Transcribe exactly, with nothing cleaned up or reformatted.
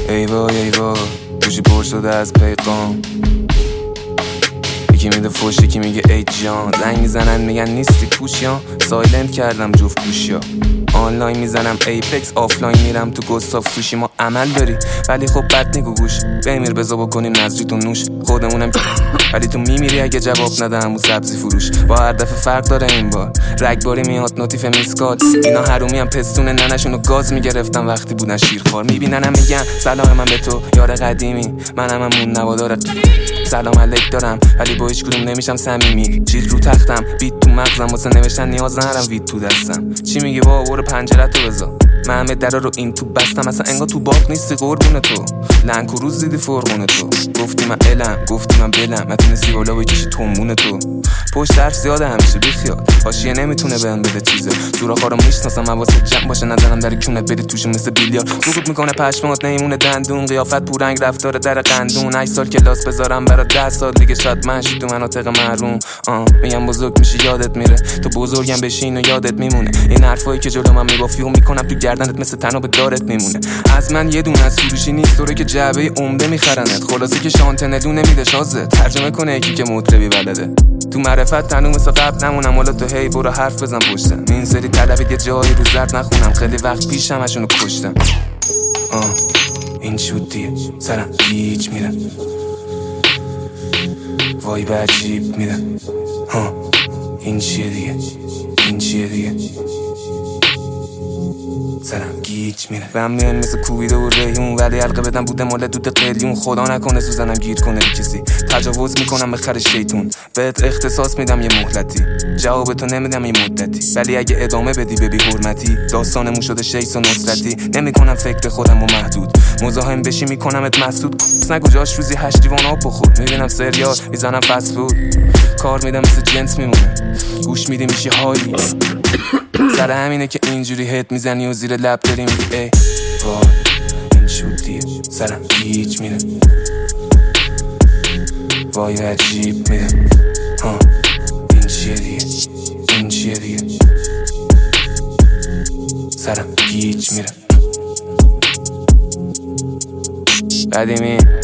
ای وای ای وای گوشی پر شده از پیغام، یکی میده فوش یکی میگه ای جان، زنگ میزنن میگن نیستی پوشیان، سایلنت کردم جفت گوشیا، آنلاین میزنم ایپکس آفلاین میرم تو گستاف سوشی. ما عمل داری ولی خب بد نگو گوش، بمیر بزا بکنیم نزدی تو نوش، خودمونم ولی تو میمیری اگه جواب ندم و سبزی فروش. با هر دفعه فرق داره این بار، رگباری میاد نوتیف میسکال، اینا حرومی هم پستون ننشونو گاز میگرفتم وقتی بودن شیرخوار، میبیننم میگن سلام من به تو یار قدیمی، منم همون نوادارت سلام علیک دارم ولی با هیچ کدوم نمیشم صمیمی، چیز رو تختم بیت تو مغزم واسه نوشتن نیاز ندارم وید تو دستم. چی میگی بابا برو پنجره‌تو بذار، من همه درا رو این تو بستم اصلا انگار تو باغ نیستی قربون تو، لنگ و روز دیدی فرغون تو، گفتی من الم گفتی من بلم، نتونستی بالا بکشی تومون تو، پشت حرف زیاده همیشه بیخیال، حاشیه نمیتونه بهم بده چیزه، سوراخا رو میشناسم من واسه جمع باشه نظرم در کونت بری توش مثل بیلیار، سقوط میکنه پشمات نمیمونه دندون، قیافت پورنگ رفتار در قندون، هشت سال کلاس بذارم برا ده سال دیگه شاید من شی تو مناطق محروم، آه میگم بزرگ میشی یادت میره، تو بزرگم بشین و یادت میمونه، این حرفایی که جلو من میگافی و میکنم تو گردنت مثل تنو به دارت میمونه، از من یه دونه از فروشی نیست طوری که جعبه عمده میخرنت، خلاصه که شانتنلو نمیده شازه، ترجمه کنه یکی که مطربی بلده، تو معرفت تنو مثل قبل نمونم، حالا تو هی برو حرف بزن پشتم، این سری طلبید یه جایی رو زرد نخونم، خیلی وقت پیش همشونو کشتم، آه این شد دیگه سرم گیج میرم، وای به عجیب میرم، ها این چیه دیگه این چیه دیگه سرم گیج میره، بهم میان مثل کوبیده و ریحون، ولی حلقه بدم بوده مال دود قلیون، خدا نکنه سوزنم گیر کنه کسی، تجاوز میکنم به خر شیطون، بهت اختصاص میدم یه مهلتی، جوابتو نمیدم یه مدتی، ولی اگه ادامه بدی به بی حرمتی، داستانمون شده شیس و نصرتی، نمیکنم فکر خودم و محدود، مزاحم بشی میکنمت مسدود، نگو جاش روزی هشت لیوان آب بخور، میبینم سریال میزنم فست فود، کار میدم مثل جنس میمونه، گوش میدی میشی هایی، سر همینه که اینجوری هت میزنی و زیر لب داری میگی ای وای این شد دیگه سرم گیج میره، وای عجیب میره، ها این چیه دیگه این چیه دیگه سرم گیج میره، قدیمی